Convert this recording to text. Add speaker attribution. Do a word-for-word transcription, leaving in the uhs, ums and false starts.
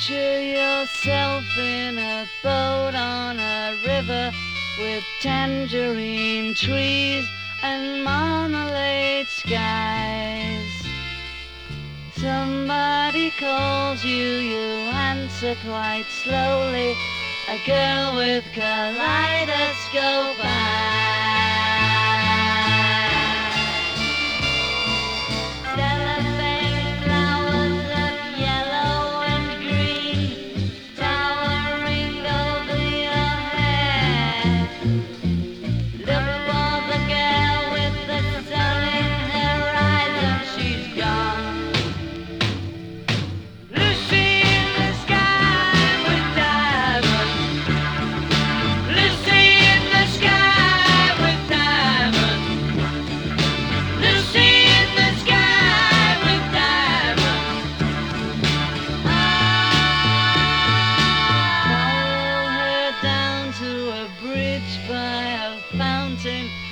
Speaker 1: Picture yourself in a boat on a river with tangerine trees and marmalade skies. Somebody calls you, you answer quite slowly. A girl with kaleidoscope eyes. Stella-bearing flowers of yellow and green towering over your head. Look for the girl with the sun in her eyes and she's gone. Lucy in the sky with diamonds. Lucy in the sky with diamonds. Lucy in the sky with diamonds. Follow her down to a bridge by a fountain.